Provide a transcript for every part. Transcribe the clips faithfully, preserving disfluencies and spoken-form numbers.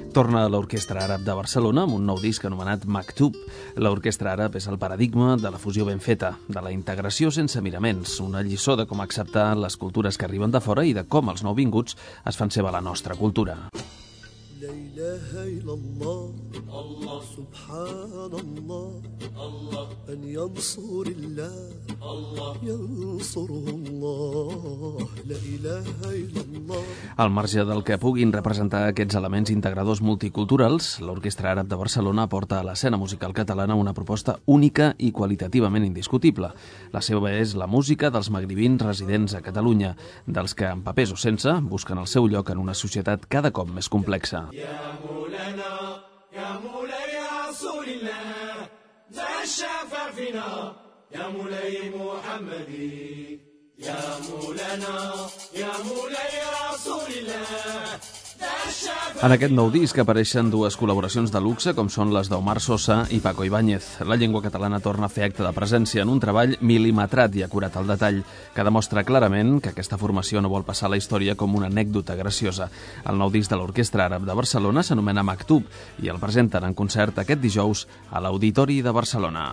Torna a l'Orquestra Àrab de Barcelona amb un nou disc anomenat Maktub. L'Orquestra Àrab és el paradigma de la fusió ben feta, de la integració sense miraments, una lliçó de com acceptar les cultures que arriben de fora i de com els nouvinguts es fan seva la nostra cultura. لا إله إلا الله الله سبحان الله الله أن ينصر الله الله ينصره الله لا إله إلا الله. Al marge del que puguin representar aquests elements integradors multiculturals, l'Orquestra Àrab de Barcelona aporta a l'escena musical catalana una proposta única i qualitativament indiscutible. La seva és la música dels magribins residents a Catalunya, dels que, amb papers o sense, busquen el seu lloc en una societat cada cop més complexa. يا مولانا يا مولاي رسول الله ذا الشفاء فينا يا مولاي محمدي يا مولانا يا مولاي رسول الله. En aquest nou disc apareixen dues col·laboracions de luxe, com són les d'Omar Sosa i Paco Ibáñez. La llengua catalana torna a fer acte de presència en un treball mil·limetrat i acurat al detall, que demostra clarament que aquesta formació no vol passar a la història com una anècdota graciosa. El nou disc de l'Orquestra Àrab de Barcelona s'anomena Maktub i el presenten en concert aquest dijous a l'Auditori de Barcelona.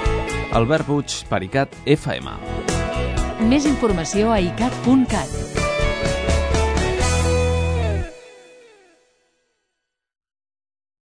Albert Puig, Paricat, F M. Més informació a icat punt cat.